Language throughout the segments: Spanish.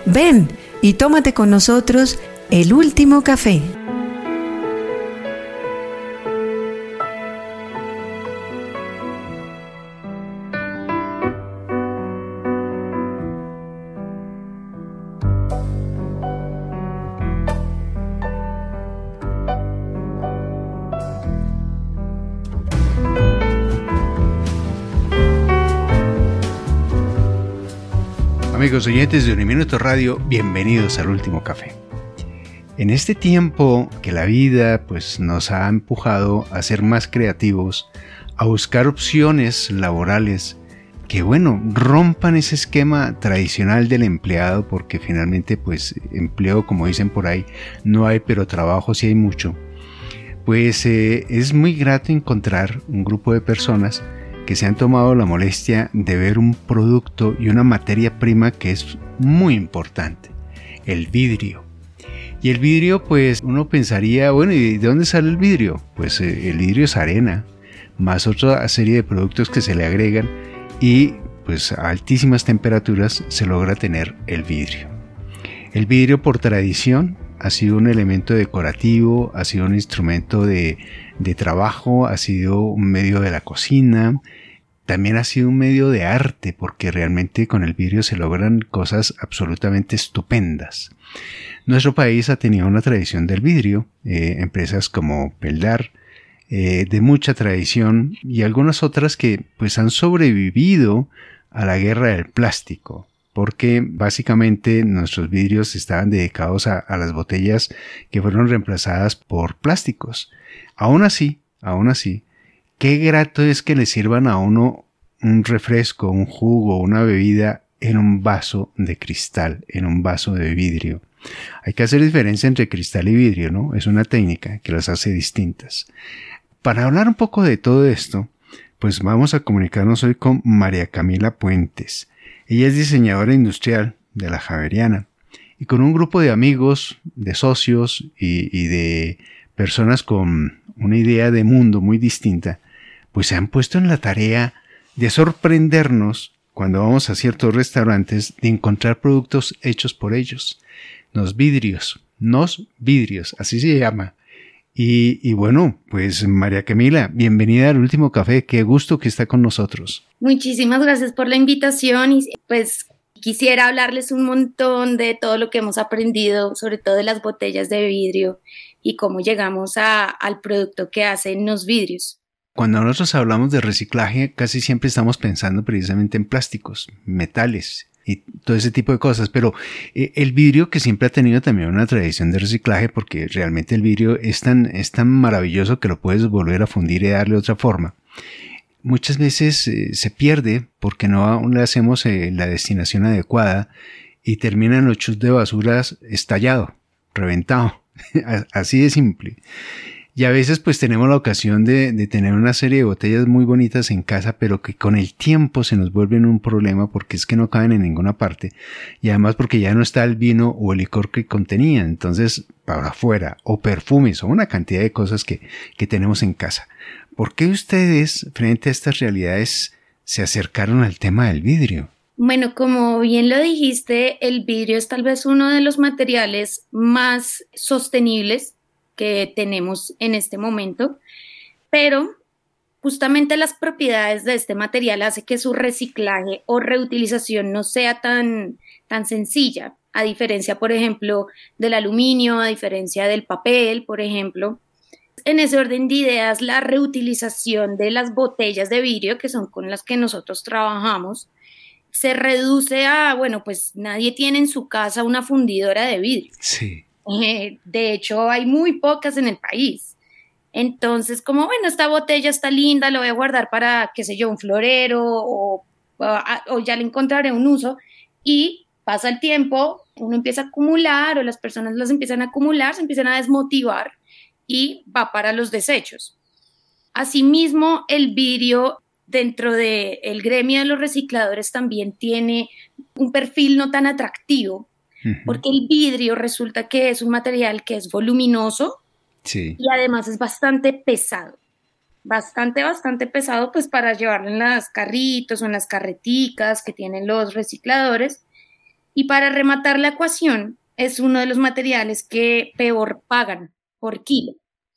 Ven y tómate con nosotros el último café. Amigos oyentes de Uniminuto Radio, bienvenidos al Último Café. En este tiempo que la vida nos ha empujado a ser más creativos, a buscar opciones laborales que rompan ese esquema tradicional del empleado, porque finalmente empleo, como dicen por ahí, no hay, pero trabajo sí hay mucho. Es muy grato encontrar un grupo de personas que se han tomado la molestia de ver un producto y una materia prima que es muy importante, el vidrio. Y el vidrio, uno pensaría, ¿y de dónde sale el vidrio? El vidrio es arena, más otra serie de productos que se le agregan y a altísimas temperaturas se logra tener el vidrio. El vidrio, por tradición, ha sido un elemento decorativo, ha sido un instrumento de trabajo, ha sido un medio de la cocina, también ha sido un medio de arte, porque realmente con el vidrio se logran cosas absolutamente estupendas. Nuestro país ha tenido una tradición del vidrio, empresas como Peldar, de mucha tradición, y algunas otras que han sobrevivido a la guerra del plástico, porque básicamente nuestros vidrios estaban dedicados a las botellas que fueron reemplazadas por plásticos. Aún así, qué grato es que le sirvan a uno un refresco, un jugo, una bebida en un vaso de cristal, en un vaso de vidrio. Hay que hacer diferencia entre cristal y vidrio, ¿no? Es una técnica que las hace distintas. Para hablar un poco de todo esto, vamos a comunicarnos hoy con María Camila Puentes. Ella es diseñadora industrial de la Javeriana y con un grupo de amigos, de socios y de personas con una idea de mundo muy distinta, se han puesto en la tarea de sorprendernos cuando vamos a ciertos restaurantes de encontrar productos hechos por ellos. Nos vidrios, así se llama. Y María Camila, bienvenida al Último Café, qué gusto que está con nosotros. Muchísimas gracias por la invitación y quisiera hablarles un montón de todo lo que hemos aprendido, sobre todo de las botellas de vidrio y cómo llegamos al producto que hacen los vidrios. Cuando nosotros hablamos de reciclaje, casi siempre estamos pensando precisamente en plásticos, metales y todo ese tipo de cosas, pero el vidrio, que siempre ha tenido también una tradición de reciclaje, porque realmente el vidrio es tan maravilloso que lo puedes volver a fundir y darle otra forma. Muchas veces se pierde porque no le hacemos la destinación adecuada y termina en los chus de basuras estallado, reventado, así de simple. Y a veces tenemos la ocasión de tener una serie de botellas muy bonitas en casa, pero que con el tiempo se nos vuelven un problema porque es que no caben en ninguna parte y además porque ya no está el vino o el licor que contenían, entonces para afuera, o perfumes o una cantidad de cosas que tenemos en casa. ¿Por qué ustedes, frente a estas realidades, se acercaron al tema del vidrio? Bueno, como bien lo dijiste, el vidrio es tal vez uno de los materiales más sostenibles que tenemos en este momento, pero justamente las propiedades de este material hace que su reciclaje o reutilización no sea tan sencilla, a diferencia, por ejemplo, del aluminio, a diferencia del papel, por ejemplo. En ese orden de ideas, la reutilización de las botellas de vidrio, que son con las que nosotros trabajamos, se reduce a, nadie tiene en su casa una fundidora de vidrio. Sí. De hecho, hay muy pocas en el país. Entonces, esta botella está linda, la voy a guardar para, qué sé yo, un florero o ya le encontraré un uso. Y pasa el tiempo, uno empieza a acumular o las personas las empiezan a acumular, se empiezan a desmotivar y va para los desechos. Asimismo, el vidrio dentro del gremio de los recicladores también tiene un perfil no tan atractivo, porque el vidrio resulta que es un material que es voluminoso, sí, y además es bastante pesado, bastante pesado para llevarlo en las carritos o en las carreticas que tienen los recicladores. Y para rematar la ecuación, es uno de los materiales que peor pagan por kilo.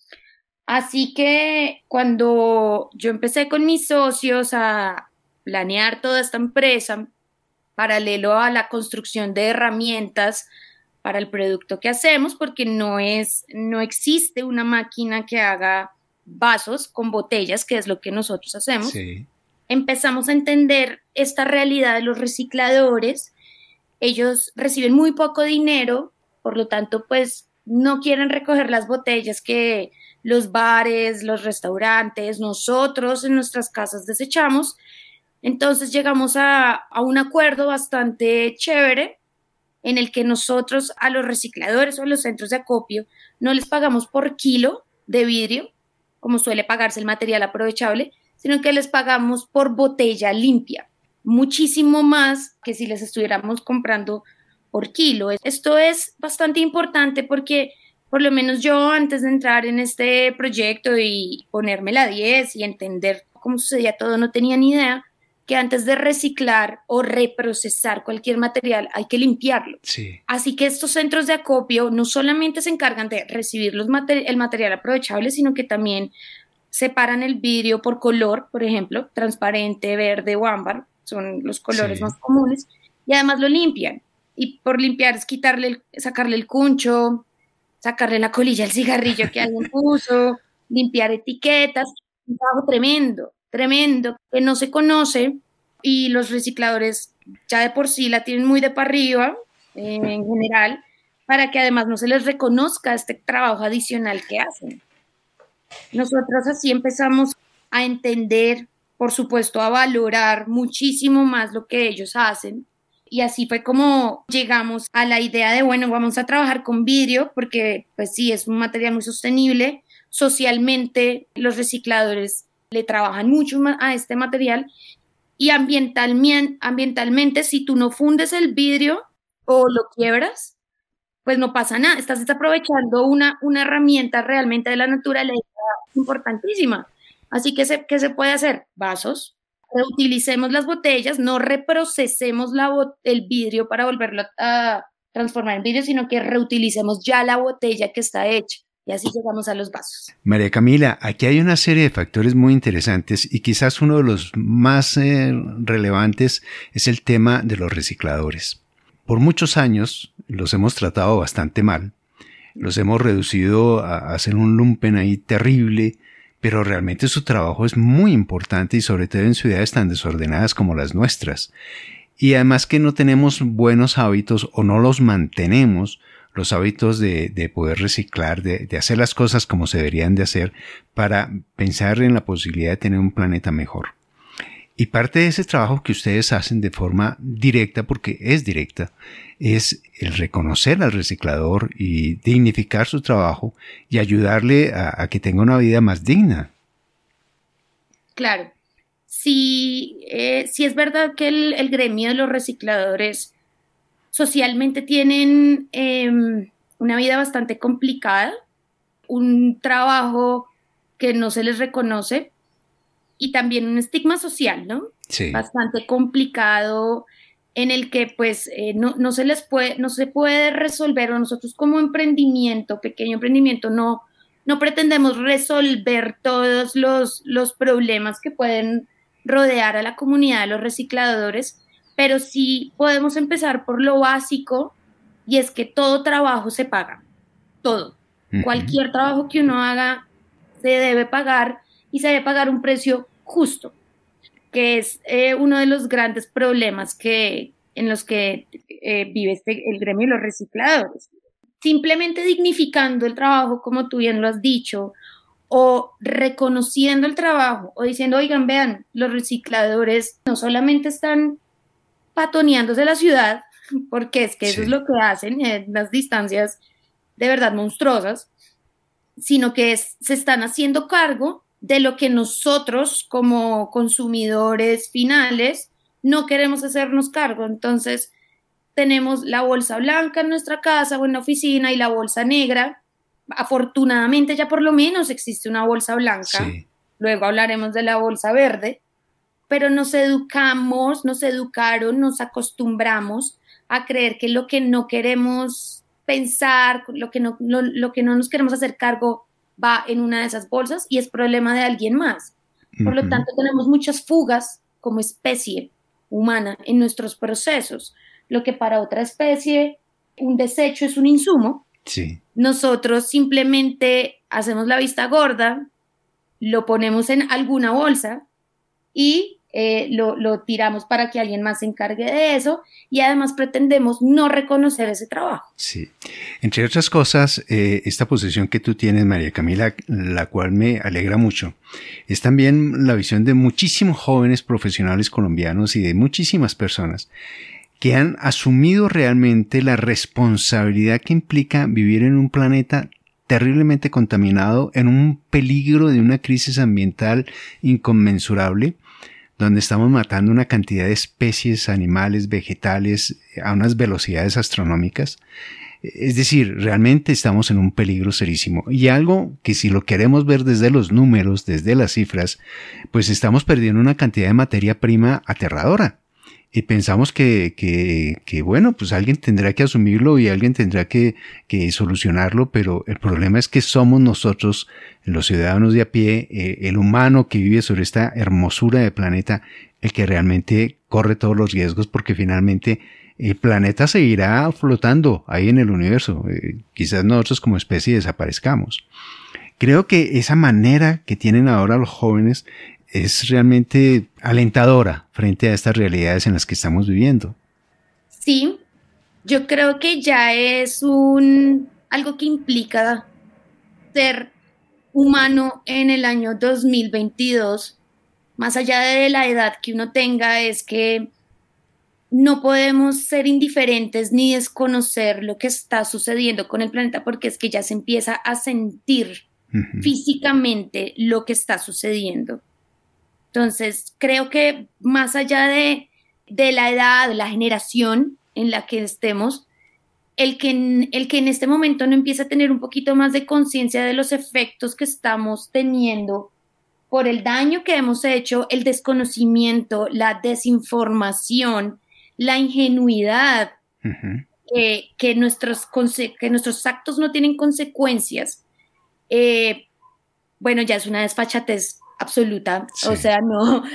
Así que cuando yo empecé con mis socios a planear toda esta empresa, paralelo a la construcción de herramientas para el producto que hacemos, porque no existe una máquina que haga vasos con botellas, que es lo que nosotros hacemos. Sí. Empezamos a entender esta realidad de los recicladores. Ellos reciben muy poco dinero, por lo tanto, pues no quieren recoger las botellas que los bares, los restaurantes, nosotros en nuestras casas desechamos. Entonces llegamos a un acuerdo bastante chévere en el que nosotros a los recicladores o a los centros de acopio no les pagamos por kilo de vidrio, como suele pagarse el material aprovechable, sino que les pagamos por botella limpia, muchísimo más que si les estuviéramos comprando por kilo. Esto es bastante importante porque por lo menos yo antes de entrar en este proyecto y ponerme la 10 y entender cómo sucedía todo, no tenía ni idea que antes de reciclar o reprocesar cualquier material hay que limpiarlo. Sí. Así que estos centros de acopio no solamente se encargan de recibir el material aprovechable, sino que también separan el vidrio por color, por ejemplo, transparente, verde o ámbar, son los colores más comunes, y además lo limpian. Y por limpiar es sacarle el cuncho, sacarle la colilla al cigarrillo que alguien puso, limpiar etiquetas, un trabajo tremendo, que no se conoce, y los recicladores ya de por sí la tienen muy de para arriba, en general, para que además no se les reconozca este trabajo adicional que hacen. Nosotros así empezamos a entender, por supuesto, a valorar muchísimo más lo que ellos hacen. Y así fue como llegamos a la idea de, bueno, vamos a trabajar con vidrio porque, pues sí, es un material muy sostenible. Socialmente, los recicladores le trabajan mucho a este material. Y ambientalmente, si tú no fundes el vidrio o lo quiebras, pues no pasa nada. Estás desaprovechando una herramienta realmente de la naturaleza importantísima. Así que, ¿qué se puede hacer? Vasos. Reutilicemos las botellas, no reprocesemos el vidrio para volverlo a transformar en vidrio, sino que reutilicemos ya la botella que está hecha. Y así llegamos a los vasos. María Camila, aquí hay una serie de factores muy interesantes y quizás uno de los más relevantes es el tema de los recicladores. Por muchos años los hemos tratado bastante mal, los hemos reducido a hacer un lumpen ahí terrible, pero realmente su trabajo es muy importante y sobre todo en ciudades tan desordenadas como las nuestras. Y además que no tenemos buenos hábitos o no los mantenemos, los hábitos de poder reciclar, de hacer las cosas como se deberían de hacer para pensar en la posibilidad de tener un planeta mejor. Y parte de ese trabajo que ustedes hacen de forma directa, porque es directa, es el reconocer al reciclador y dignificar su trabajo y ayudarle a que tenga una vida más digna. Claro. Sí, es verdad que el gremio de los recicladores socialmente tienen una vida bastante complicada, un trabajo que no se les reconoce y también un estigma social, ¿no? Sí. Bastante complicado en el que pues no se puede resolver, o nosotros como pequeño emprendimiento, no pretendemos resolver todos los problemas que pueden rodear a la comunidad de los recicladores, pero sí podemos empezar por lo básico, y es que todo trabajo se paga, todo. Uh-huh. Cualquier trabajo que uno haga se debe pagar, y se debe pagar un precio justo, que es uno de los grandes problemas en los que vive el gremio de los recicladores. Simplemente dignificando el trabajo, como tú bien lo has dicho, o reconociendo el trabajo, o diciendo, oigan, vean, los recicladores no solamente están patoneándose la ciudad, porque es que eso es lo que hacen en las distancias de verdad monstruosas, sino que se están haciendo cargo de lo que nosotros como consumidores finales no queremos hacernos cargo. Entonces tenemos la bolsa blanca en nuestra casa o en la oficina y la bolsa negra. Afortunadamente ya por lo menos existe una bolsa blanca. Sí. Luego hablaremos de la bolsa verde, pero nos educamos, nos educaron, nos acostumbramos a creer que lo que no queremos pensar, lo que no nos queremos hacer cargo va en una de esas bolsas y es problema de alguien más. Por lo tanto, tenemos muchas fugas como especie humana en nuestros procesos. Lo que para otra especie un desecho es un insumo, Sí. Nosotros simplemente hacemos la vista gorda, lo ponemos en alguna bolsa y lo tiramos para que alguien más se encargue de eso y además pretendemos no reconocer ese trabajo. Sí. Entre otras cosas, esta posición que tú tienes, María Camila, la cual me alegra mucho, es también la visión de muchísimos jóvenes profesionales colombianos y de muchísimas personas que han asumido realmente la responsabilidad que implica vivir en un planeta terriblemente contaminado, en un peligro de una crisis ambiental inconmensurable, donde estamos matando una cantidad de especies, animales, vegetales, a unas velocidades astronómicas. Es decir, realmente estamos en un peligro serísimo. Y algo que si lo queremos ver desde los números, desde las cifras, pues estamos perdiendo una cantidad de materia prima aterradora. Y pensamos que bueno, pues alguien tendrá que asumirlo y alguien tendrá que solucionarlo, pero el problema es que somos nosotros, los ciudadanos de a pie, el humano que vive sobre esta hermosura de planeta, el que realmente corre todos los riesgos, porque finalmente el planeta seguirá flotando ahí en el universo. Quizás nosotros como especie desaparezcamos. Creo que esa manera que tienen ahora los jóvenes es realmente alentadora frente a estas realidades en las que estamos viviendo. Sí, yo creo que ya es algo que implica ser humano en el año 2022, más allá de la edad que uno tenga, es que no podemos ser indiferentes ni desconocer lo que está sucediendo con el planeta, porque es que ya se empieza a sentir físicamente lo que está sucediendo. Entonces, creo que más allá de la edad, de la generación en la que estemos, el que en este momento no empiece a tener un poquito más de conciencia de los efectos que estamos teniendo por el daño que hemos hecho, el desconocimiento, la desinformación, la ingenuidad, que nuestros actos no tienen consecuencias, bueno, ya es una desfachatez absoluta. Sí. O sea,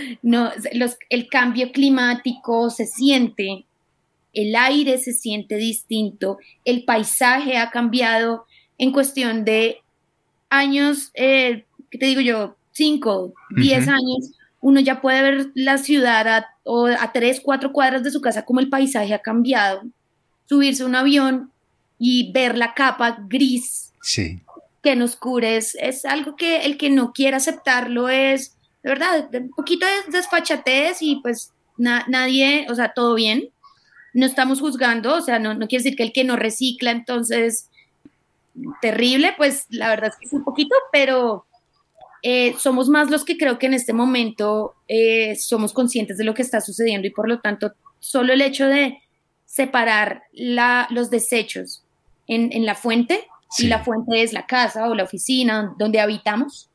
el cambio climático se siente, el aire se siente distinto, el paisaje ha cambiado en cuestión de años, ¿qué te digo yo? 5, 10 años, uno ya puede ver la ciudad a 3, 4 cuadras de su casa como el paisaje ha cambiado, subirse a un avión y ver la capa gris. Sí. Que nos cubre, es algo que el que no quiere aceptarlo es, de verdad, un poquito de desfachatez y pues nadie, o sea, todo bien, no estamos juzgando, o sea, no quiere decir que el que no recicla, entonces, terrible, pues la verdad es que es un poquito, pero somos más los que creo que en este momento somos conscientes de lo que está sucediendo y por lo tanto, solo el hecho de separar los desechos en la fuente. Sí. Y la fuente es la casa o la oficina donde habitamos,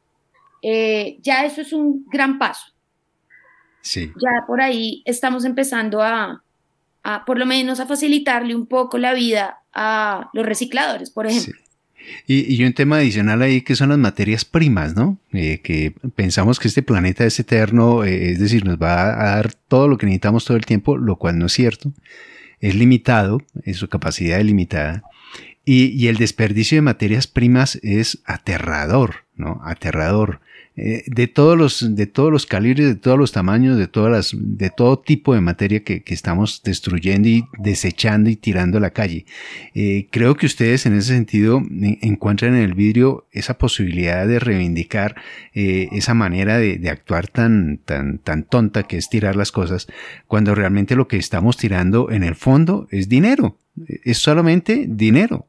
ya eso es un gran paso. Sí. Ya por ahí estamos empezando a por lo menos a facilitarle un poco la vida a los recicladores, por ejemplo. Sí. Y un tema adicional ahí que son las materias primas, ¿no? Que pensamos que este planeta es eterno, es decir, nos va a dar todo lo que necesitamos todo el tiempo, lo cual no es cierto. Es limitado, su capacidad es limitada. Y el desperdicio de materias primas es aterrador, ¿no? Aterrador. De todos los calibres, de todos los tamaños, de todo tipo de materia que estamos destruyendo y desechando y tirando a la calle. Creo que ustedes en ese sentido encuentran en el vidrio esa posibilidad de reivindicar esa manera de actuar tan tonta que es tirar las cosas, cuando realmente lo que estamos tirando en el fondo es dinero. Es solamente dinero.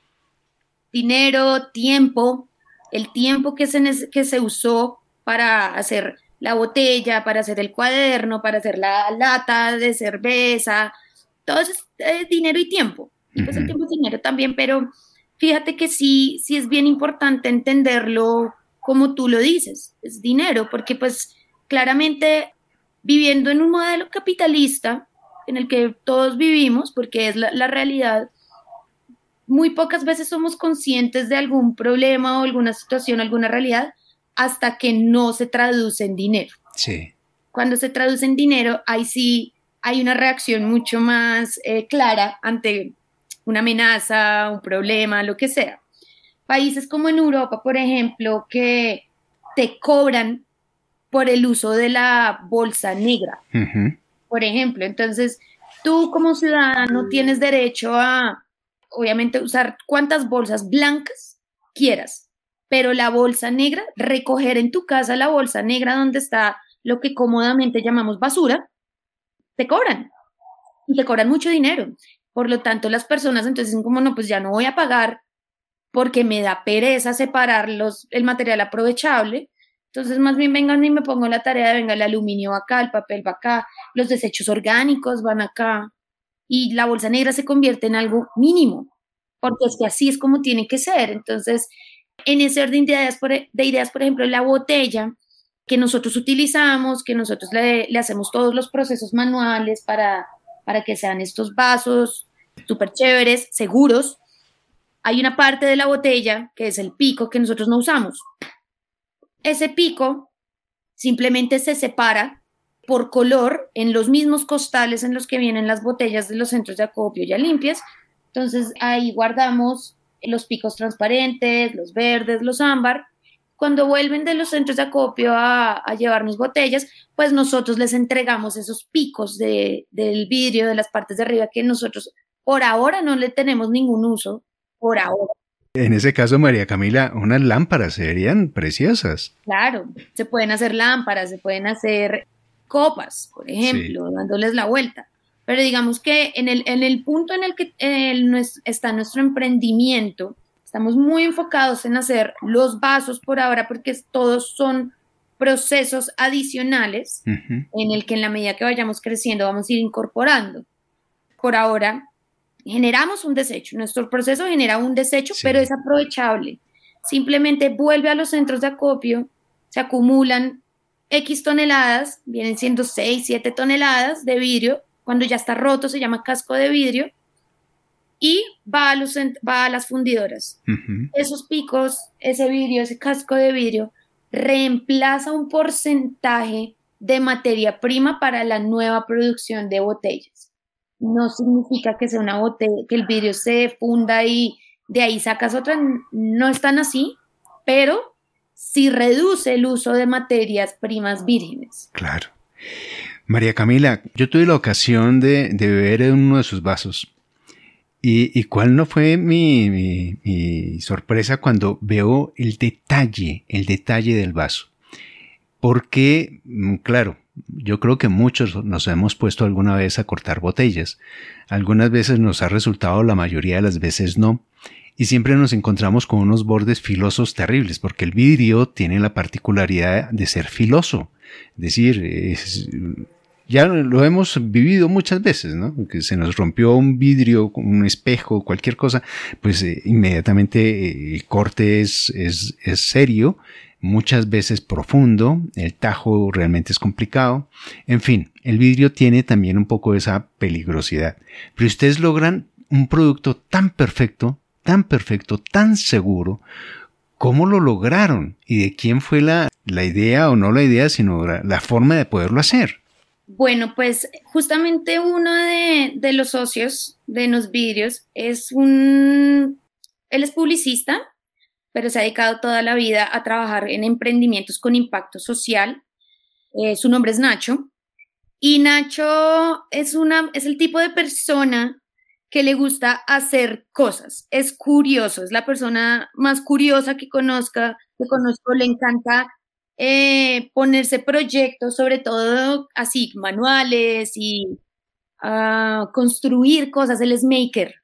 Dinero, tiempo, el tiempo que se usó para hacer la botella, para hacer el cuaderno, para hacer la lata de cerveza, todo eso es dinero y tiempo. Y pues el tiempo es dinero también, pero fíjate que sí es bien importante entenderlo como tú lo dices, es dinero, porque pues claramente viviendo en un modelo capitalista en el que todos vivimos, porque es la realidad, muy pocas veces somos conscientes de algún problema o alguna situación, alguna realidad, hasta que no se traduce en dinero. Sí. Cuando se traduce en dinero, ahí sí hay una reacción mucho más clara ante una amenaza, un problema, lo que sea. Países como en Europa, por ejemplo, que te cobran por el uso de la bolsa negra, por ejemplo. Entonces, tú como ciudadano tienes derecho a, obviamente, usar cuantas bolsas blancas quieras, pero la bolsa negra, recoger en tu casa la bolsa negra donde está lo que cómodamente llamamos basura, te cobran, y te cobran mucho dinero. Por lo tanto, las personas entonces dicen como, no, pues ya no voy a pagar porque me da pereza separar el material aprovechable. Entonces, más bien vengan y me pongo la tarea de, venga, el aluminio va acá, el papel va acá, los desechos orgánicos van acá, y la bolsa negra se convierte en algo mínimo, porque es que así es como tiene que ser. Entonces, en ese orden de ideas, por ejemplo, la botella que nosotros utilizamos, que nosotros le hacemos todos los procesos manuales para que sean estos vasos súper chéveres, seguros, hay una parte de la botella que es el pico que nosotros no usamos. Ese pico simplemente se separa por color en los mismos costales en los que vienen las botellas de los centros de acopio ya limpias. Entonces ahí guardamos los picos transparentes, los verdes, los ámbar. Cuando vuelven de los centros de acopio a llevarnos botellas, pues nosotros les entregamos esos picos del vidrio, de las partes de arriba, que nosotros por ahora no le tenemos ningún uso, por ahora. En ese caso, María Camila, unas lámparas serían preciosas. Claro, se pueden hacer lámparas, se pueden hacer copas, por ejemplo, sí, dándoles la vuelta. Pero digamos que en el punto en el que está nuestro emprendimiento, estamos muy enfocados en hacer los vasos por ahora, porque todos son procesos adicionales en el que en la medida que vayamos creciendo vamos a ir incorporando. Por ahora generamos un desecho, nuestro proceso genera un desecho, sí, pero es aprovechable. Simplemente vuelve a los centros de acopio, se acumulan X toneladas, vienen siendo 6, 7 toneladas de vidrio, cuando ya está roto se llama casco de vidrio, y va a las fundidoras. Esos picos, ese vidrio, ese casco de vidrio, reemplaza un porcentaje de materia prima para la nueva producción de botellas. No significa que sea una botella, que el vidrio se funda y de ahí sacas otra, no es tan así, pero sí reduce el uso de materias primas vírgenes. Claro. María Camila, yo tuve la ocasión de beber en uno de sus vasos. ¿Y cuál no fue mi sorpresa cuando veo el detalle del vaso? Porque, claro, yo creo que muchos nos hemos puesto alguna vez a cortar botellas. Algunas veces nos ha resultado, la mayoría de las veces no. Y siempre nos encontramos con unos bordes filosos terribles, porque el vidrio tiene la particularidad de ser filoso. Es decir, ya lo hemos vivido muchas veces, ¿no? Que se nos rompió un vidrio, un espejo, cualquier cosa, pues inmediatamente el corte es serio, muchas veces profundo, el tajo realmente es complicado. En fin, el vidrio tiene también un poco esa peligrosidad. Pero ustedes logran un producto tan perfecto, tan seguro. ¿Cómo lo lograron? ¿Y de quién fue la idea, o no la idea, sino la forma de poderlo hacer? Bueno, pues justamente uno de los socios de Nos Vidrios él es publicista, pero se ha dedicado toda la vida a trabajar en emprendimientos con impacto social. Su nombre es Nacho. Y Nacho es el tipo de persona que le gusta hacer cosas. Es curioso, es la persona más curiosa que conozco. Le encanta ponerse proyectos, sobre todo así, manuales y construir cosas. Él es maker.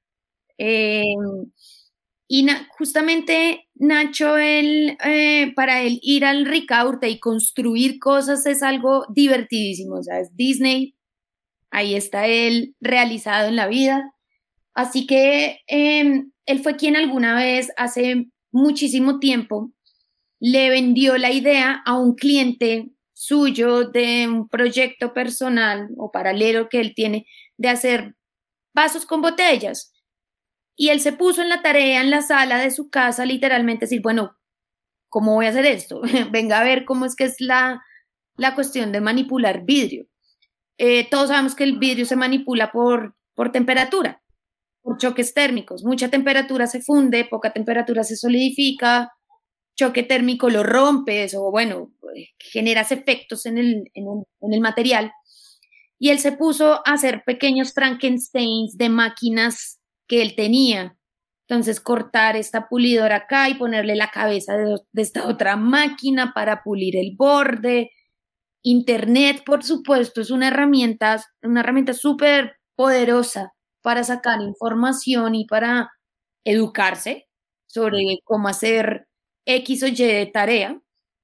Y justamente Nacho, para él ir al Ricaurte y construir cosas es algo divertidísimo. O sea, es Disney, ahí está él realizado en la vida. Así que él fue quien alguna vez, hace muchísimo tiempo, le vendió la idea a un cliente suyo de un proyecto personal o paralelo que él tiene de hacer vasos con botellas. Y él se puso en la tarea en la sala de su casa, literalmente decir, bueno, ¿cómo voy a hacer esto? Venga a ver cómo es que es la cuestión de manipular vidrio. Todos sabemos que el vidrio se manipula por temperatura, por choques térmicos. Mucha temperatura se funde, poca temperatura se solidifica, choque térmico lo rompes o bueno, generas efectos en el material. Y él se puso a hacer pequeños Frankensteins de máquinas que él tenía. Entonces cortar esta pulidora acá y ponerle la cabeza de esta otra máquina para pulir el borde. Internet, por supuesto, es una herramienta súper poderosa para sacar información y para educarse sobre cómo hacer X o Y de tarea.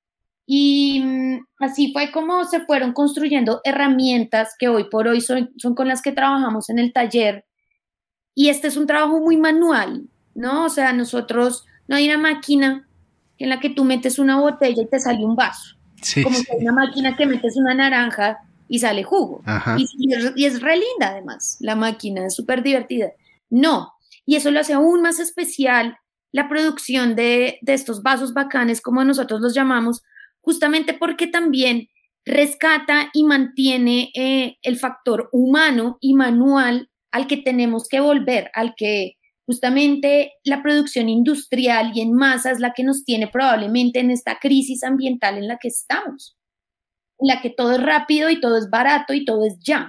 Y así fue como se fueron construyendo herramientas que hoy por hoy son con las que trabajamos en el taller. Y este es un trabajo muy manual, ¿no? O sea, nosotros no hay una máquina en la que tú metes una botella y te sale un vaso. Sí, como sí. que hay una máquina que metes una naranja y sale jugo. Ajá. Y es re linda además, la máquina, es súper divertida. No, y eso lo hace aún más especial la producción de estos vasos bacanes, como nosotros los llamamos, justamente porque también rescata y mantiene el factor humano y manual al que tenemos que volver, al que justamente la producción industrial y en masa es la que nos tiene probablemente en esta crisis ambiental en la que estamos, en la que todo es rápido y todo es barato y todo es ya.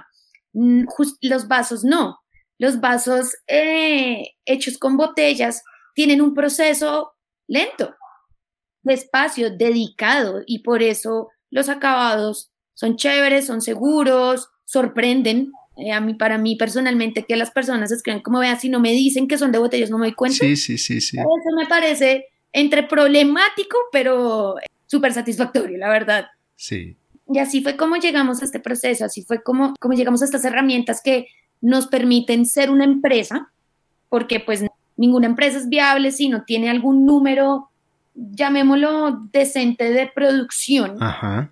Los vasos no. Los vasos hechos con botellas tienen un proceso lento, despacio, dedicado, y por eso los acabados son chéveres, son seguros, sorprenden. Para mí personalmente, que las personas escriban como vean, si no me dicen que son de botellas no me doy cuenta. Sí. Eso me parece entre problemático, pero súper satisfactorio, la verdad. Sí. Y así fue como llegamos a este proceso, así fue como llegamos a estas herramientas que nos permiten ser una empresa, porque pues ninguna empresa es viable si no tiene algún número, llamémoslo decente, de producción. Ajá.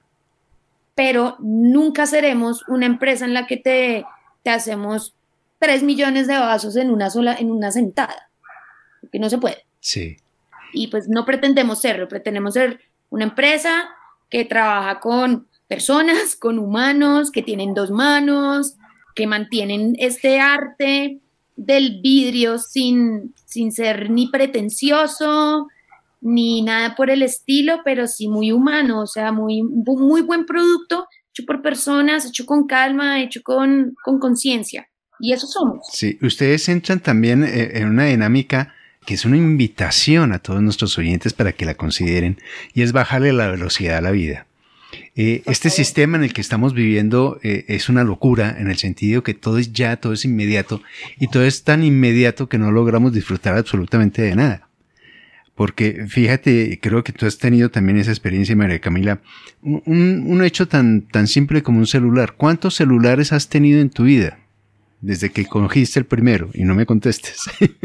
Pero nunca seremos una empresa en la que te hacemos 3 millones de vasos en una sentada, porque no se puede. Sí. Y pues no pretendemos serlo, pretendemos ser una empresa que trabaja con personas, con humanos, que tienen 2 manos, que mantienen este arte del vidrio sin ser ni pretencioso, ni nada por el estilo, pero sí muy humano, o sea, muy buen producto, hecho por personas, hecho con calma, hecho con conciencia. Y eso somos. Sí, ustedes entran también en una dinámica que es una invitación a todos nuestros oyentes para que la consideren, y es bajarle la velocidad a la vida. Este sistema en el que estamos viviendo es una locura, en el sentido que todo es ya, todo es inmediato, y todo es tan inmediato que no logramos disfrutar absolutamente de nada. Porque fíjate, creo que tú has tenido también esa experiencia, María Camila, un hecho tan simple como un celular. ¿Cuántos celulares has tenido en tu vida? Desde que cogiste el primero, y no me contestes.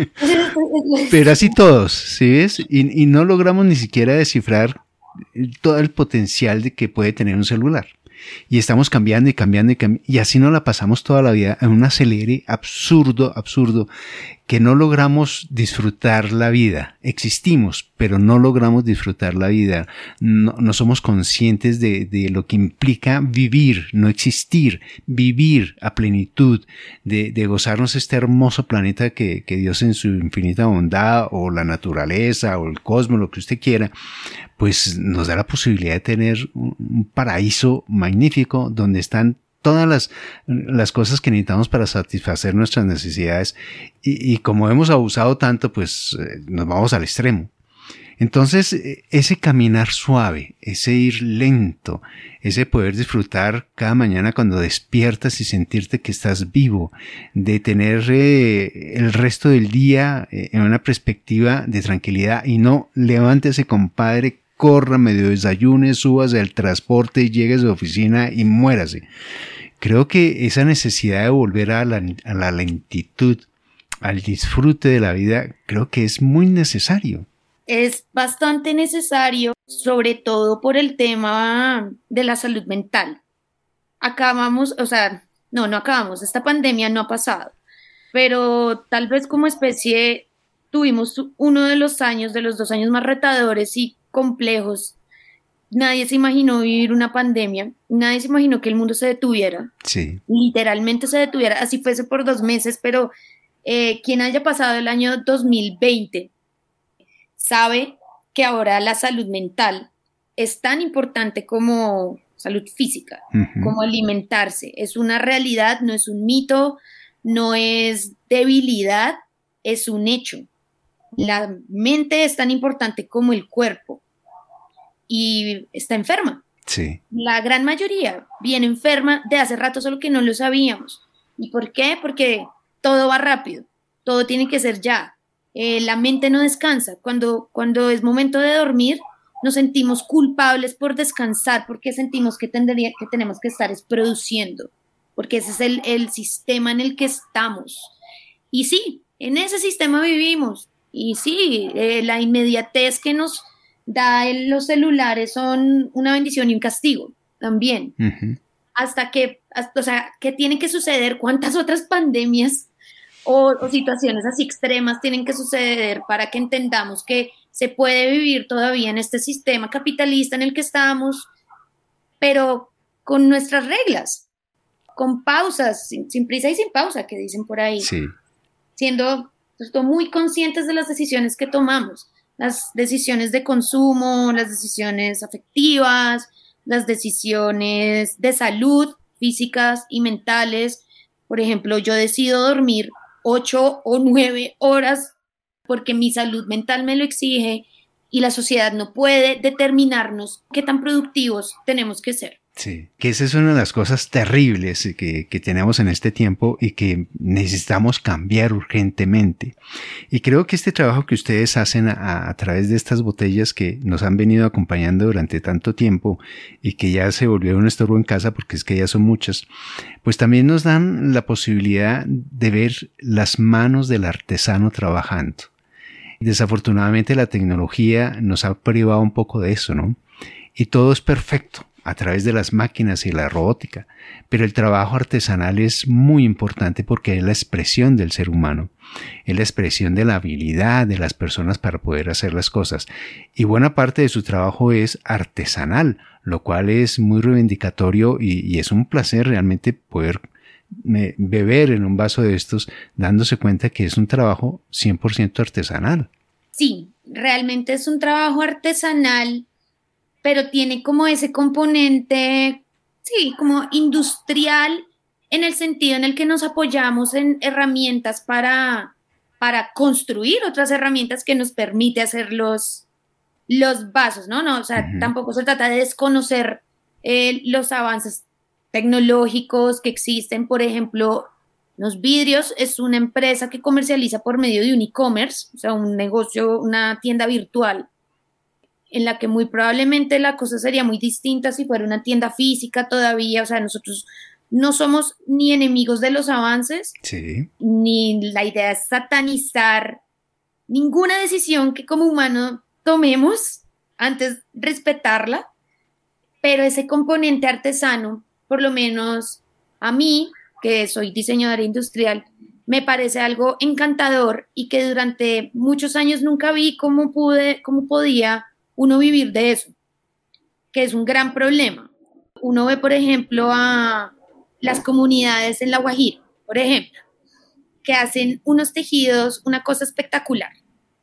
Pero así todos, ¿sí ves? Y no logramos ni siquiera descifrar todo el potencial de que puede tener un celular. Y estamos cambiando, y así nos la pasamos toda la vida en un acelere absurdo, que no logramos disfrutar la vida. Existimos, pero no logramos disfrutar la vida. No somos conscientes de lo que implica vivir, no existir, vivir a plenitud, de gozarnos este hermoso planeta que Dios en su infinita bondad, o la naturaleza, o el cosmos, lo que usted quiera, pues nos da la posibilidad de tener un paraíso magnífico donde están todas las cosas que necesitamos para satisfacer nuestras necesidades, y como hemos abusado tanto, pues nos vamos al extremo. Entonces, ese caminar suave, ese ir lento, ese poder disfrutar cada mañana cuando despiertas y sentirte que estás vivo, de tener el resto del día en una perspectiva de tranquilidad, y no levántese, compadre, corra, medio desayune, subas del transporte y llegue a su oficina y muérase. Creo que esa necesidad de volver a la lentitud, al disfrute de la vida, creo que es muy necesario. es bastante necesario, sobre todo por el tema de la salud mental. Acabamos, o sea, no acabamos, esta pandemia no ha pasado, pero tal vez como especie tuvimos uno de los 2 años más retadores y complejos. Nadie se imaginó vivir una pandemia, nadie se imaginó que el mundo se detuviera, Sí. literalmente se detuviera, así fuese por 2 meses, pero quien haya pasado el año 2020 sabe que ahora la salud mental es tan importante como salud física, como alimentarse. Es una realidad, no es un mito, no es debilidad, es un hecho. La mente es tan importante como el cuerpo y está enferma. Sí. La gran mayoría viene enferma de hace rato, solo que no lo sabíamos. ¿Y por qué? Porque todo va rápido, todo tiene que ser ya. La mente no descansa. Cuando es momento de dormir, nos sentimos culpables por descansar, porque sentimos que tenemos que estar produciendo, porque ese es el sistema en el que estamos. Y sí, en ese sistema vivimos. Y sí, la inmediatez que nos da los celulares son una bendición y un castigo también. O sea, ¿qué tiene que suceder? ¿Cuántas otras pandemias o situaciones así extremas tienen que suceder para que entendamos que se puede vivir todavía en este sistema capitalista en el que estamos, pero con nuestras reglas, con pausas, sin prisa y sin pausa, que dicen por ahí, Sí. siendo muy conscientes de las decisiones que tomamos, las decisiones de consumo, las decisiones afectivas, las decisiones de salud, físicas y mentales. Por ejemplo, yo decido dormir 8 o 9 horas porque mi salud mental me lo exige y la sociedad no puede determinarnos qué tan productivos tenemos que ser. Sí, que esa es una de las cosas terribles que tenemos en este tiempo y que necesitamos cambiar urgentemente. Y creo que este trabajo que ustedes hacen a través de estas botellas que nos han venido acompañando durante tanto tiempo y que ya se volvieron un estorbo en casa porque es que ya son muchas, pues también nos dan la posibilidad de ver las manos del artesano trabajando. Desafortunadamente la tecnología nos ha privado un poco de eso, ¿no? Y todo es perfecto a través de las máquinas y la robótica, pero el trabajo artesanal es muy importante porque es la expresión del ser humano, es la expresión de la habilidad de las personas para poder hacer las cosas, y buena parte de su trabajo es artesanal, lo cual es muy reivindicatorio y es un placer realmente poder beber en un vaso de estos dándose cuenta que es un trabajo 100% artesanal. Sí, realmente es un trabajo artesanal, pero tiene como ese componente, sí, como industrial, en el sentido en el que nos apoyamos en herramientas para construir otras herramientas que nos permite hacer los vasos, ¿no? O sea, tampoco se trata de desconocer los avances tecnológicos que existen. Por ejemplo, los vidrios es una empresa que comercializa por medio de un e-commerce, o sea, un negocio, una tienda virtual, en la que muy probablemente la cosa sería muy distinta si fuera una tienda física todavía. O sea, nosotros no somos ni enemigos de los avances, sí, ni la idea es satanizar ninguna decisión que como humano tomemos, antes respetarla, pero ese componente artesano, por lo menos a mí, que soy diseñadora industrial, me parece algo encantador y que durante muchos años nunca vi cómo podía uno vivir de eso, que es un gran problema. Uno ve, por ejemplo, a las comunidades en La Guajira, por ejemplo, que hacen unos tejidos, una cosa espectacular,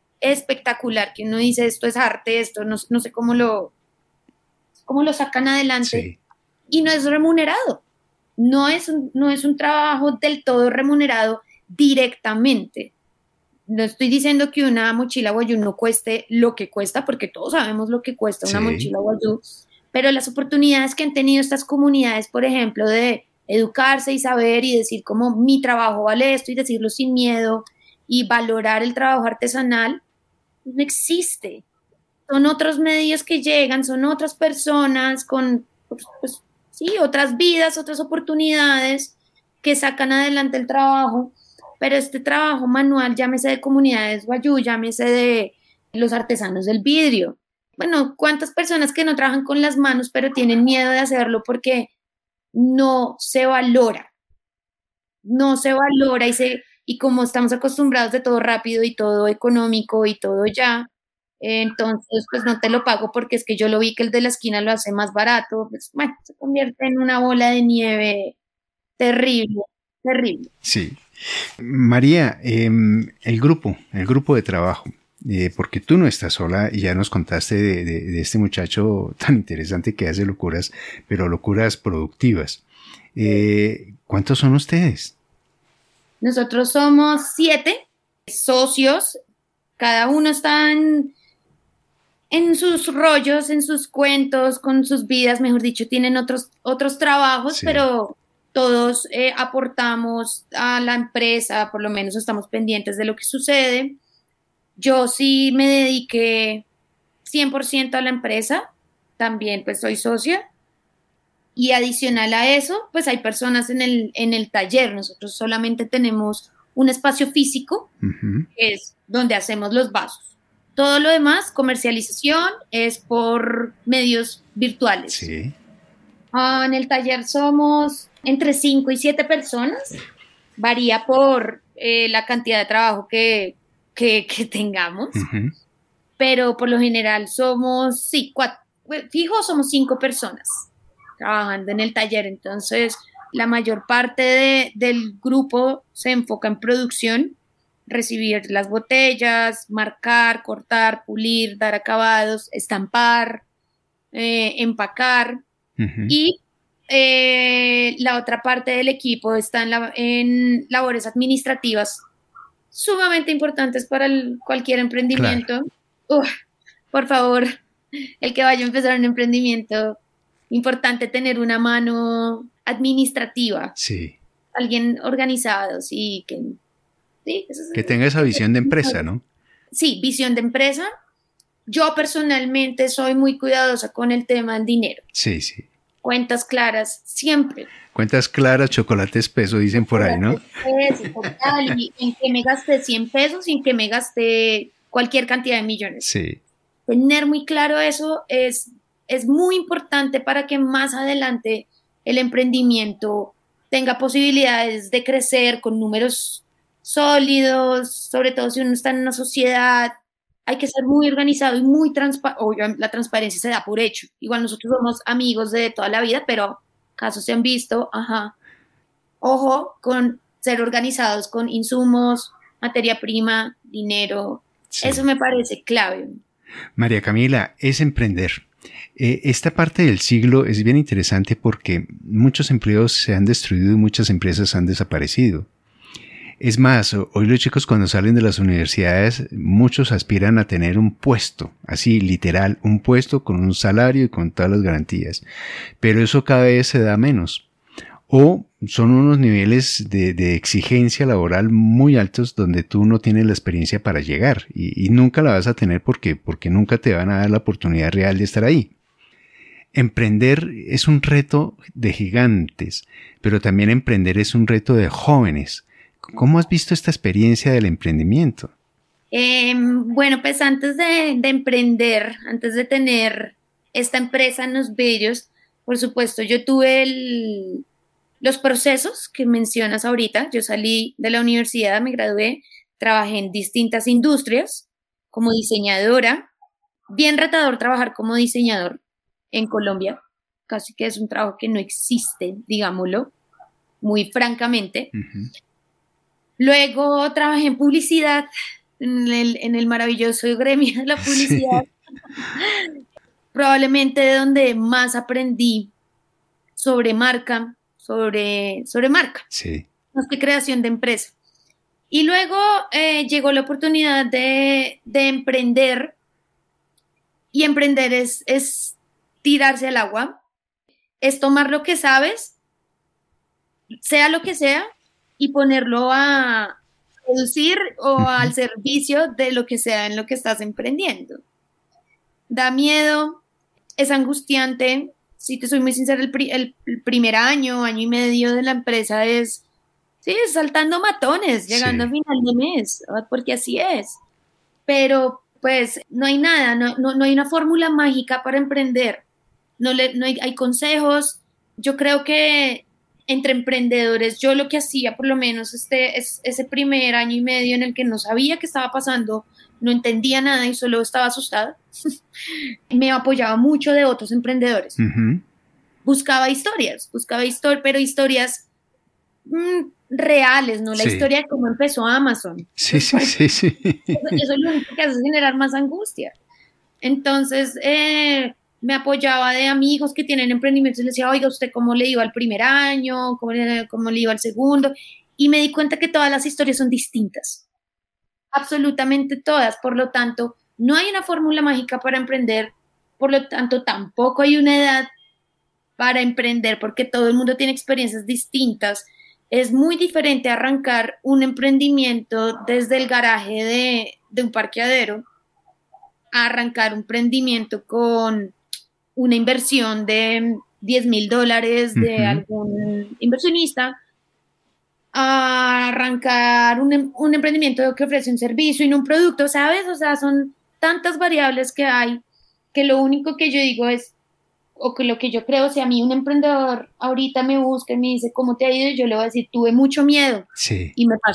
que uno dice, esto es arte, esto no sé cómo lo sacan adelante, sí. Y no es remunerado. No es un trabajo del todo remunerado directamente. No estoy diciendo que una mochila guayú no cueste lo que cuesta, porque todos sabemos lo que cuesta una mochila guayú, pero las oportunidades que han tenido estas comunidades, por ejemplo, de educarse y saber y decir como mi trabajo vale esto y decirlo sin miedo y valorar el trabajo artesanal, no existe. Son otros medios que llegan, son otras personas con, pues, sí, otras vidas, otras oportunidades que sacan adelante el trabajo. Pero este trabajo manual, llámese de comunidades guayú, llámese de los artesanos del vidrio. Bueno, ¿cuántas personas que no trabajan con las manos pero tienen miedo de hacerlo porque no se valora? No se valora y como estamos acostumbrados de todo rápido y todo económico y todo ya, entonces pues no te lo pago porque es que yo lo vi que el de la esquina lo hace más barato, pues bueno, se convierte en una bola de nieve terrible, terrible. Sí. María, el grupo de trabajo, porque tú no estás sola y ya nos contaste de este muchacho tan interesante que hace locuras, pero locuras productivas. ¿Cuántos son ustedes? Nosotros somos 7 socios, cada uno está en sus rollos, en sus cuentos, con sus vidas, mejor dicho, tienen otros trabajos, sí. Pero todos aportamos a la empresa, por lo menos estamos pendientes de lo que sucede. Yo sí me dediqué 100% a la empresa, también pues soy socia. Y adicional a eso, pues hay personas en el taller. Nosotros solamente tenemos un espacio físico, que es donde hacemos los vasos. Todo lo demás, comercialización, es por medios virtuales. Sí. En el taller somos entre 5 y 7 personas. Varía por la cantidad de trabajo que tengamos. Pero por lo general somos, 4, fijo somos 5 personas trabajando en el taller, entonces la mayor parte del grupo se enfoca en producción, recibir las botellas, marcar, cortar, pulir, dar acabados, estampar, empacar, y la otra parte del equipo está en labores administrativas sumamente importantes para cualquier emprendimiento. Claro. Por favor, el que vaya a empezar un emprendimiento, importante tener una mano administrativa. Sí. Alguien organizado, sí. Que tenga esa visión de empresa, ¿no? Sí, visión de empresa. Yo personalmente soy muy cuidadosa con el tema del dinero. Sí, sí. Cuentas claras, siempre. Cuentas claras, chocolate espeso, dicen por ahí, ¿no? Sí, total. Y en que me gasté 100 pesos y en que me gasté cualquier cantidad de millones. Sí. Tener muy claro eso es muy importante para que más adelante el emprendimiento tenga posibilidades de crecer con números sólidos, sobre todo si uno está en una sociedad. Hay que ser muy organizado y muy transparente. La transparencia se da por hecho. Igual nosotros somos amigos de toda la vida, pero casos se han visto. Ojo con ser organizados con insumos, materia prima, dinero. Sí. Eso me parece clave. María Camila, es emprender. Esta parte del siglo es bien interesante porque muchos empleos se han destruido y muchas empresas han desaparecido. Es más, hoy los chicos cuando salen de las universidades, muchos aspiran a tener un puesto, así literal, un puesto con un salario y con todas las garantías. Pero eso cada vez se da menos. O son unos niveles de exigencia laboral muy altos donde tú no tienes la experiencia para llegar y nunca la vas a tener porque nunca te van a dar la oportunidad real de estar ahí. Emprender es un reto de gigantes, pero también emprender es un reto de jóvenes. ¿Cómo has visto esta experiencia del emprendimiento? Bueno, pues antes de emprender, antes de tener esta empresa en los vidrios, por supuesto, yo tuve los procesos que mencionas ahorita. Yo salí de la universidad, me gradué, trabajé en distintas industrias como diseñadora. Bien retador trabajar como diseñador en Colombia, casi que es un trabajo que no existe, digámoslo, muy francamente. Luego trabajé en publicidad, en el maravilloso gremio de la publicidad. Sí. Probablemente de donde más aprendí sobre marca, sobre marca. Sí. Más que creación de empresa. Y luego llegó la oportunidad de emprender. Y emprender es tirarse al agua. Es tomar lo que sabes, sea lo que sea, y ponerlo a producir o al servicio de lo que sea en lo que estás emprendiendo. Da miedo, es angustiante. Si te soy muy sincera, el primer año y medio de la empresa es saltando matones, llegando a final de mes, porque así es. Pero pues no hay nada, no hay una fórmula mágica para emprender, hay consejos. Yo creo que entre emprendedores, yo lo que hacía por lo menos ese primer año y medio en el que no sabía qué estaba pasando, no entendía nada y solo estaba asustada, me apoyaba mucho de otros emprendedores. Uh-huh. Buscaba historias, pero historias reales, no la historia de cómo empezó Amazon. Sí. Eso es lo único que hace es generar más angustia. Entonces, me apoyaba de amigos que tienen emprendimientos y les decía, oiga, ¿usted cómo le iba al primer año? ¿Cómo le iba al segundo? Y me di cuenta que todas las historias son distintas. Absolutamente todas. Por lo tanto, no hay una fórmula mágica para emprender. Por lo tanto, tampoco hay una edad para emprender, porque todo el mundo tiene experiencias distintas. Es muy diferente arrancar un emprendimiento desde el garaje de un parqueadero a arrancar un emprendimiento con una inversión de $10,000 de algún inversionista, a arrancar un emprendimiento que ofrece un servicio y no un producto, ¿sabes? O sea, son tantas variables que hay que lo único que yo digo es, o que lo que yo creo, si a mí un emprendedor ahorita me busca y me dice, ¿cómo te ha ido? Yo le voy a decir, tuve mucho miedo. Sí. Y me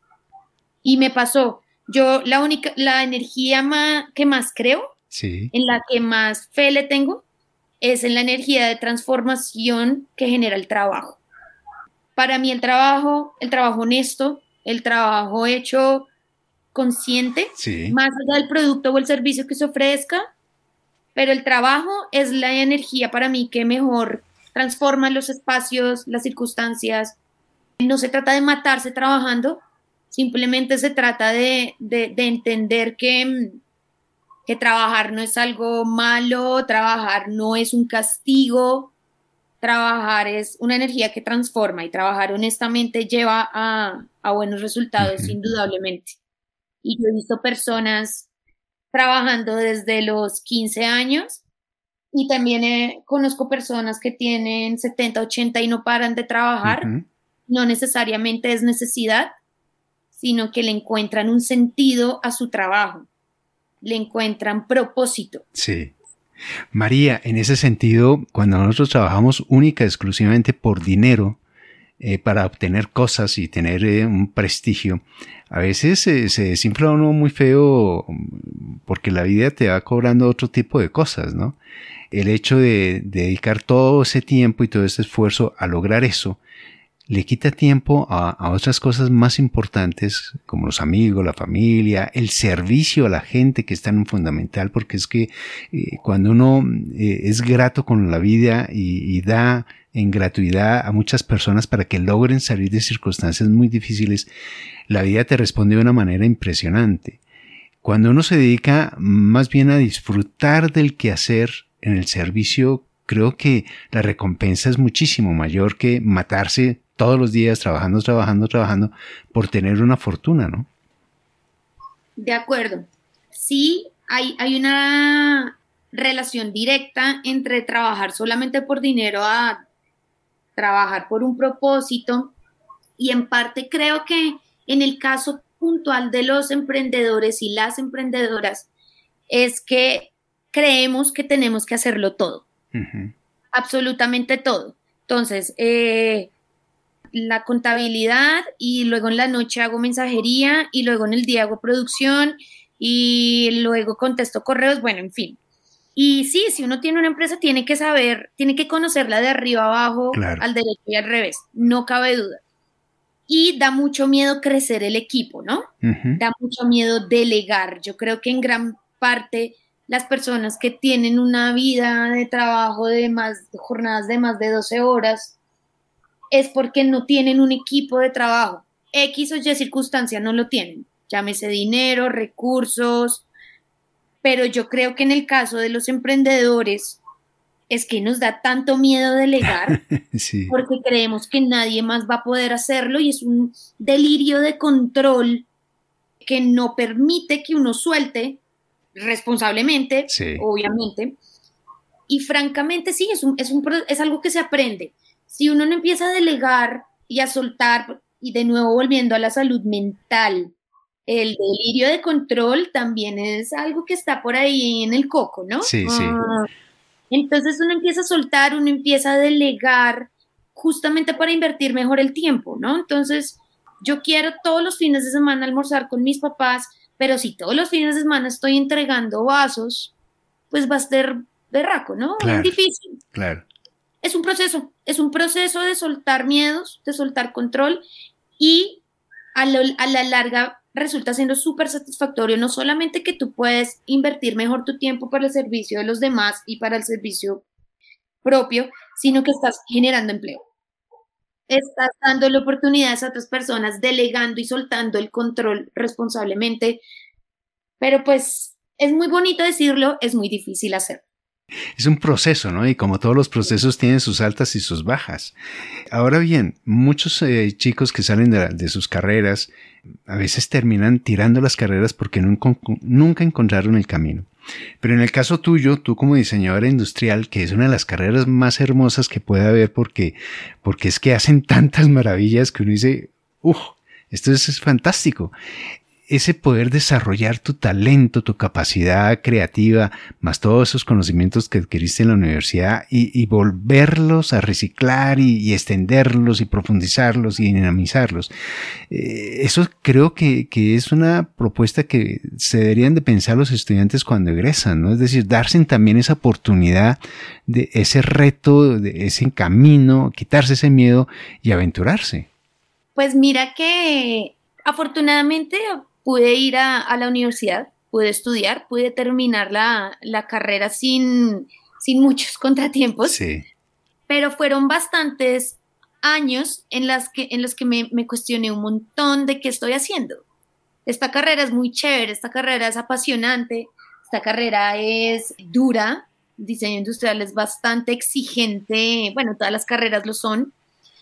pasó. Yo la energía que más creo, sí, en la que más fe le tengo, es en la energía de transformación que genera el trabajo. Para mí el trabajo honesto, el trabajo hecho consciente, sí, más allá del producto o el servicio que se ofrezca, pero el trabajo es la energía para mí que mejor transforma los espacios, las circunstancias. No se trata de matarse trabajando, simplemente se trata de entender que trabajar no es algo malo, trabajar no es un castigo, trabajar es una energía que transforma y trabajar honestamente lleva a buenos resultados, indudablemente. Y yo he visto personas trabajando desde los 15 años y también conozco personas que tienen 70, 80 y no paran de trabajar. No necesariamente es necesidad, sino que le encuentran un sentido a su trabajo, le encuentran propósito. Sí. María, en ese sentido, cuando nosotros trabajamos única y exclusivamente por dinero, para obtener cosas y tener un prestigio, a veces se desinfla uno muy feo porque la vida te va cobrando otro tipo de cosas, ¿no? El hecho de dedicar todo ese tiempo y todo ese esfuerzo a lograr eso, le quita tiempo a otras cosas más importantes como los amigos, la familia, el servicio a la gente, que es tan fundamental, porque es que cuando uno es grato con la vida y da en gratuidad a muchas personas para que logren salir de circunstancias muy difíciles, la vida te responde de una manera impresionante. Cuando uno se dedica más bien a disfrutar del quehacer en el servicio, creo que la recompensa es muchísimo mayor que matarse todos los días trabajando por tener una fortuna, ¿no? De acuerdo. Sí, hay una relación directa entre trabajar solamente por dinero a trabajar por un propósito, y en parte creo que en el caso puntual de los emprendedores y las emprendedoras es que creemos que tenemos que hacerlo todo, absolutamente todo. Entonces, la contabilidad, y luego en la noche hago mensajería, y luego en el día hago producción, y luego contesto correos, bueno, en fin. Y sí, si uno tiene una empresa, tiene que conocerla de arriba abajo, claro, al derecho y al revés, no cabe duda. Y da mucho miedo crecer el equipo, ¿no? Da mucho miedo delegar. Yo creo que en gran parte las personas que tienen una vida de trabajo jornadas de más de 12 horas, es porque no tienen un equipo de trabajo. X o Y circunstancia no lo tienen. Llámese dinero, recursos. Pero yo creo que en el caso de los emprendedores es que nos da tanto miedo delegar, sí, porque creemos que nadie más va a poder hacerlo, y es un delirio de control que no permite que uno suelte responsablemente, sí, obviamente. Y francamente sí, es algo que se aprende. Si uno no empieza a delegar y a soltar, y de nuevo volviendo a la salud mental, El delirio de control también es algo que está por ahí en el coco, ¿no? Sí. Entonces uno empieza a soltar, uno empieza a delegar justamente para invertir mejor el tiempo, ¿no? Entonces yo quiero todos los fines de semana almorzar con mis papás, pero si todos los fines de semana estoy entregando vasos, pues va a ser berraco, ¿no? Claro, es difícil. Claro. Es un proceso de soltar miedos, de soltar control y a la larga resulta siendo súper satisfactorio, no solamente que tú puedes invertir mejor tu tiempo para el servicio de los demás y para el servicio propio, sino que estás generando empleo. Estás dándole oportunidades a otras personas, delegando y soltando el control responsablemente, pero pues es muy bonito decirlo, es muy difícil hacerlo. Es un proceso, ¿no? Y como todos los procesos tienen sus altas y sus bajas. Ahora bien, muchos chicos que salen de sus carreras a veces terminan tirando las carreras porque nunca encontraron el camino. Pero en el caso tuyo, tú como diseñadora industrial, que es una de las carreras más hermosas que puede haber porque es que hacen tantas maravillas que uno dice, esto es fantástico. Ese poder desarrollar tu talento, tu capacidad creativa, más todos esos conocimientos que adquiriste en la universidad y volverlos a reciclar y extenderlos y profundizarlos y dinamizarlos. Eso creo que es una propuesta que se deberían de pensar los estudiantes cuando egresan, ¿no? Es decir, darse también esa oportunidad de ese reto, de ese camino, quitarse ese miedo y aventurarse. Pues mira que afortunadamente pude ir a la universidad, pude estudiar, pude terminar la carrera sin muchos contratiempos, sí. Pero fueron bastantes años en los que me cuestioné un montón de qué estoy haciendo. Esta carrera es muy chévere, esta carrera es apasionante, esta carrera es dura, diseño industrial es bastante exigente, bueno, todas las carreras lo son.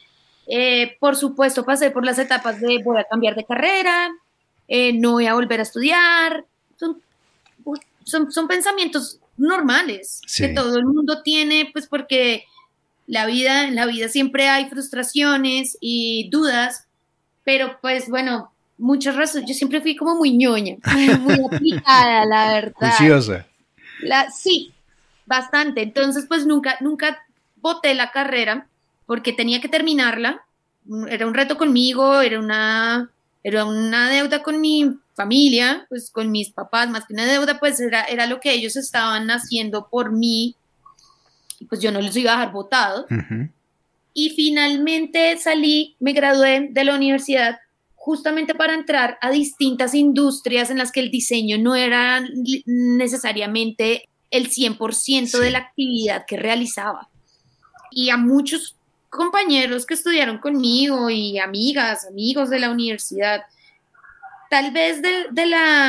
Por supuesto pasé por las etapas de voy a cambiar de carrera, no voy a volver a estudiar, son pensamientos normales que todo el mundo tiene, pues porque en la vida siempre hay frustraciones y dudas, pero pues bueno, muchas razones, yo siempre fui como muy ñoña, muy aplicada, la verdad. Juiciosa. Sí, bastante, entonces pues nunca boté la carrera porque tenía que terminarla, era un reto conmigo, era una deuda con mi familia, pues con mis papás, más que una deuda, pues era lo que ellos estaban haciendo por mí, y pues yo no los iba a dejar botados. Uh-huh. Y finalmente me gradué de la universidad justamente para entrar a distintas industrias en las que el diseño no era necesariamente el 100% de la actividad que realizaba. Y a muchos compañeros que estudiaron conmigo y amigos de la universidad, tal vez de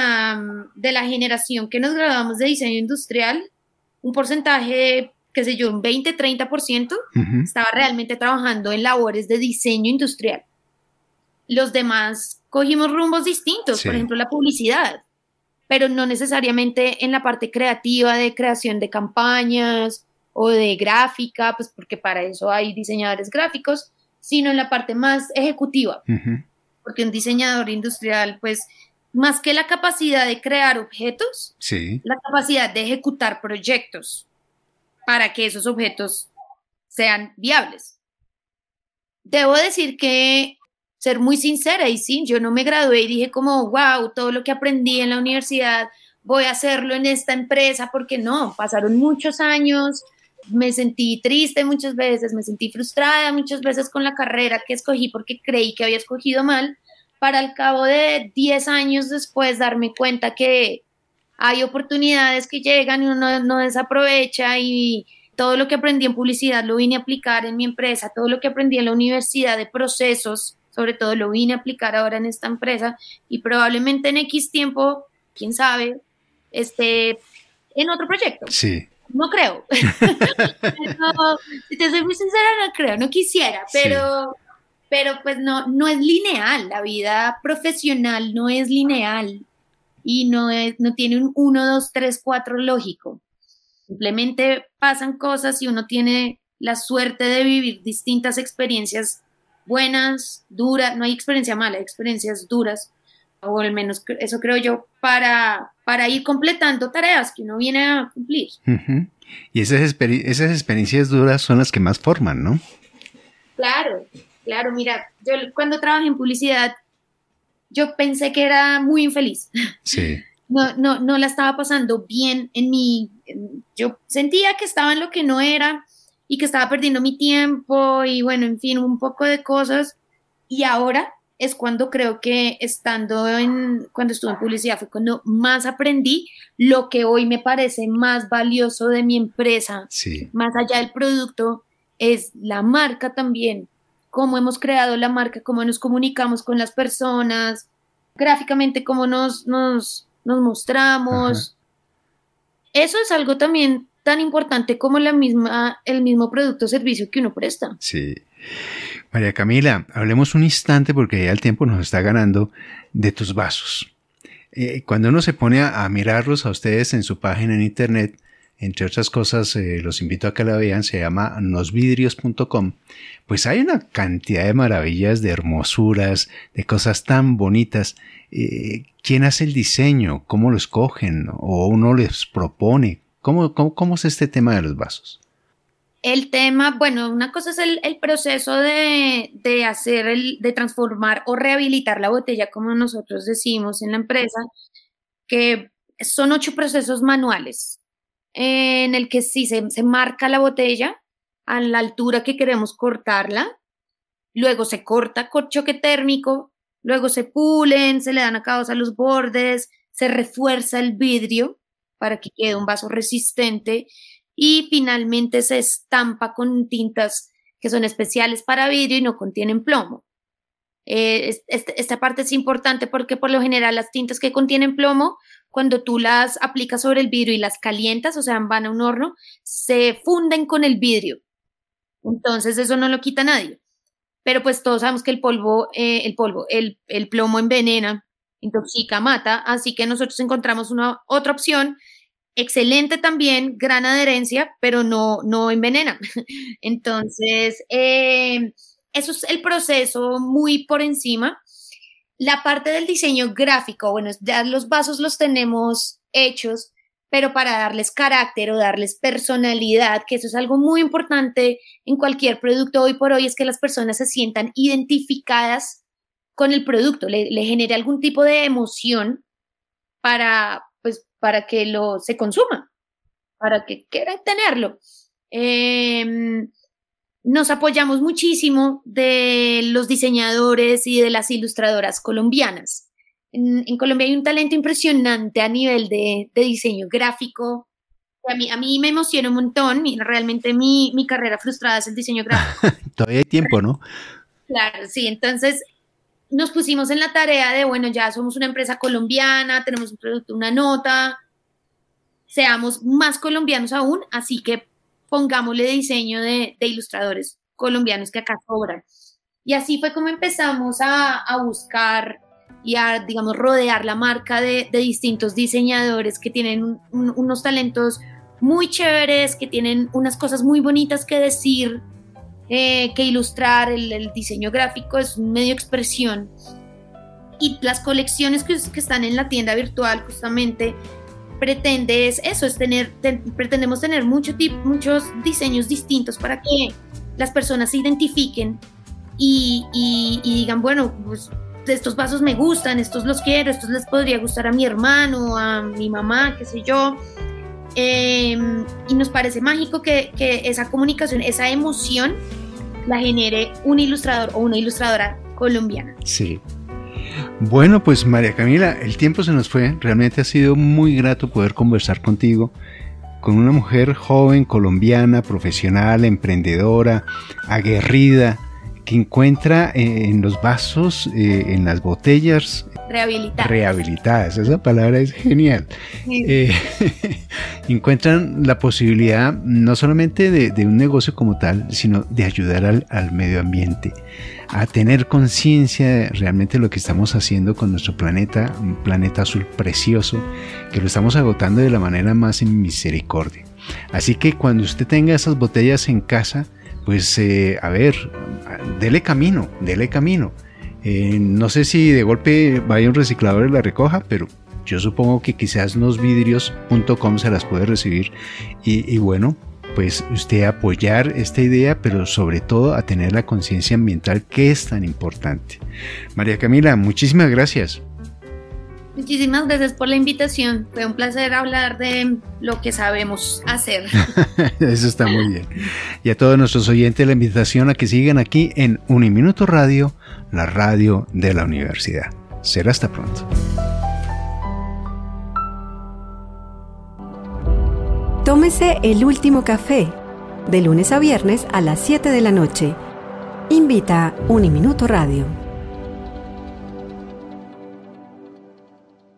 la generación que nos graduamos de diseño industrial, un porcentaje, qué sé yo, un 20-30% uh-huh. estaba realmente trabajando en labores de diseño industrial. Los demás cogimos rumbos distintos, por ejemplo la publicidad, pero no necesariamente en la parte creativa de creación de campañas o de gráfica, pues porque para eso hay diseñadores gráficos, sino en la parte más ejecutiva. Uh-huh. Porque un diseñador industrial, pues, más que la capacidad de crear objetos, la capacidad de ejecutar proyectos para que esos objetos sean viables. Debo decir que, ser muy sincera, y sí, yo no me gradué y dije como, wow, todo lo que aprendí en la universidad, voy a hacerlo en esta empresa, porque no, pasaron muchos años, me sentí triste muchas veces, me sentí frustrada muchas veces con la carrera que escogí porque creí que había escogido mal, para al cabo de 10 años después darme cuenta que hay oportunidades que llegan y uno no desaprovecha, y todo lo que aprendí en publicidad lo vine a aplicar en mi empresa, todo lo que aprendí en la universidad de procesos, sobre todo lo vine a aplicar ahora en esta empresa, y probablemente en X tiempo, quién sabe, esté en otro proyecto. Sí. No creo. Pero, si te soy muy sincera, no creo, no quisiera, pero pues no es lineal, la vida profesional no es lineal y no tiene un 1, 2, 3, 4 lógico. Simplemente pasan cosas y uno tiene la suerte de vivir distintas experiencias buenas, duras, no hay experiencia mala, hay experiencias duras, o al menos eso creo yo, para ir completando tareas que uno viene a cumplir. Uh-huh. Y esas experiencias duras son las que más forman, ¿no? Claro, mira, yo cuando trabajé en publicidad, yo pensé que era muy infeliz. Sí. No la estaba pasando bien yo sentía que estaba en lo que no era y que estaba perdiendo mi tiempo y bueno, en fin, un poco de cosas. Y ahora es cuando creo que cuando estuve en publicidad fue cuando más aprendí lo que hoy me parece más valioso de mi empresa. Sí. Más allá del producto, es la marca también, cómo hemos creado la marca, cómo nos comunicamos con las personas, gráficamente cómo nos mostramos. Ajá. Eso es algo también tan importante como el mismo producto o servicio que uno presta. Sí. María Camila, hablemos un instante porque ya el tiempo nos está ganando de tus vasos. Cuando uno se pone a mirarlos a ustedes en su página en internet, entre otras cosas, los invito a que la vean, se llama nosvidrios.com, pues hay una cantidad de maravillas, de hermosuras, de cosas tan bonitas. ¿Quién hace el diseño? ¿Cómo lo escogen? ¿O uno les propone? ¿Cómo es este tema de los vasos? El tema, bueno, una cosa es el proceso de transformar o rehabilitar la botella, como nosotros decimos en la empresa, que son 8 procesos manuales, en el que sí se marca la botella a la altura que queremos cortarla, luego se corta con choque térmico, luego se pulen, se le dan acabados a los bordes, se refuerza el vidrio para que quede un vaso resistente y finalmente se estampa con tintas que son especiales para vidrio y no contienen plomo. Esta parte es importante porque por lo general las tintas que contienen plomo, cuando tú las aplicas sobre el vidrio y las calientas, o sea, van a un horno, se funden con el vidrio. Entonces eso no lo quita nadie. Pero pues todos sabemos que el plomo envenena, intoxica, mata, así que nosotros encontramos otra opción, excelente también, gran adherencia, pero no envenena. Entonces, eso es el proceso muy por encima. La parte del diseño gráfico, bueno, ya los vasos los tenemos hechos, pero para darles carácter o darles personalidad, que eso es algo muy importante en cualquier producto hoy por hoy, es que las personas se sientan identificadas con el producto, le genere algún tipo de emoción para que se consuma, para que quieran tenerlo. Nos apoyamos muchísimo de los diseñadores y de las ilustradoras colombianas. En Colombia hay un talento impresionante a nivel de diseño gráfico. A mí me emociona un montón. Realmente mi carrera frustrada es el diseño gráfico. Todavía hay tiempo, ¿no? Claro, sí. Entonces nos pusimos en la tarea de, bueno, ya somos una empresa colombiana, tenemos un producto, una nota, seamos más colombianos aún, así que pongámosle diseño de ilustradores colombianos que acá sobran. Y así fue como empezamos a buscar y a, digamos, rodear la marca de distintos diseñadores que tienen unos talentos muy chéveres, que tienen unas cosas muy bonitas que decir, que ilustrar. El diseño gráfico es un medio de expresión. Y las colecciones que están en la tienda virtual justamente pretendemos tener muchos diseños distintos para que las personas se identifiquen y digan, bueno, pues estos vasos me gustan, estos los quiero, estos les podría gustar a mi hermano, a mi mamá, qué sé yo. Y nos parece mágico que esa comunicación, esa emoción la genere un ilustrador o una ilustradora colombiana. Sí. Bueno, pues María Camila, el tiempo se nos fue. Realmente ha sido muy grato poder conversar contigo, con una mujer joven, colombiana, profesional, emprendedora, aguerrida, que encuentra en los vasos, en las botellas rehabilitadas. Esa palabra es genial. Sí. Encuentran la posibilidad no solamente de un negocio como tal, sino de ayudar al medio ambiente, a tener conciencia de realmente lo que estamos haciendo con nuestro planeta, un planeta azul precioso, que lo estamos agotando de la manera más en misericordia. Así que cuando usted tenga esas botellas en casa, pues dele camino. No sé si de golpe vaya un reciclador y la recoja, pero yo supongo que quizás nosvidrios.com se las puede recibir y bueno, pues usted apoyar esta idea, pero sobre todo a tener la conciencia ambiental que es tan importante. María Camila, muchísimas gracias. Muchísimas gracias por la invitación. Fue un placer hablar de lo que sabemos hacer. Eso está muy bien. Y a todos nuestros oyentes la invitación a que sigan aquí en Uniminuto Radio, la radio de la universidad. Será hasta pronto. Tómese el último café, de lunes a viernes a las 7 de la noche. Invita Uniminuto Radio.